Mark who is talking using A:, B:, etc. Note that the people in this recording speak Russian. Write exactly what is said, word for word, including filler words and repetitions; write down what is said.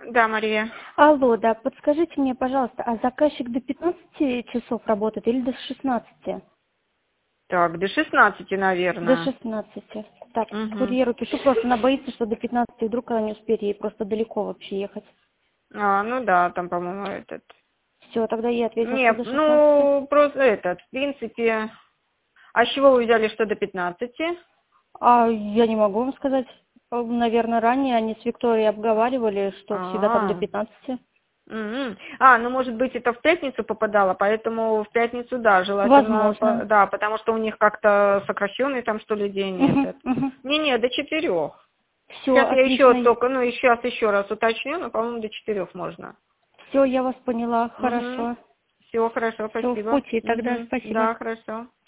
A: Да, Мария.
B: Алло, да, подскажите мне, пожалуйста, а заказчик до пятнадцати часов работает или до шестнадцати?
A: Так, до шестнадцати,
B: До
A: наверное.
B: шестнадцати. Так,
A: Угу.
B: курьеру пишу, просто она боится, что до пятнадцати вдруг она не успеет, ей просто далеко вообще ехать.
A: А, ну да, там, по-моему, этот.
B: Все, тогда ей ответила, что
A: Нет,
B: до шестнадцати.
A: ну, просто этот, в принципе. А с чего вы взяли, что до пятнадцати?
B: А я не могу вам сказать. Наверное, ранее они с Викторией обговаривали, что всегда там до
A: А,
B: пятнадцати.
A: Мгм. А, ну, может быть, это в пятницу попадало, поэтому в пятницу, да, желательно, по-
B: Возможно.
A: да, потому что у них как-то сокращенный там, что ли, день
B: Угу,
A: этот.
B: угу.
A: Не-не, до четырех.
B: Все,
A: Сейчас я еще
B: отлично.
A: только, ну, сейчас еще раз уточню, но, по-моему, до четырех можно.
B: Все, я вас поняла.
A: Угу.
B: Хорошо.
A: Все, хорошо,
B: Все, в
A: спасибо.
B: пути тогда.
A: Угу.
B: Спасибо.
A: Да, хорошо.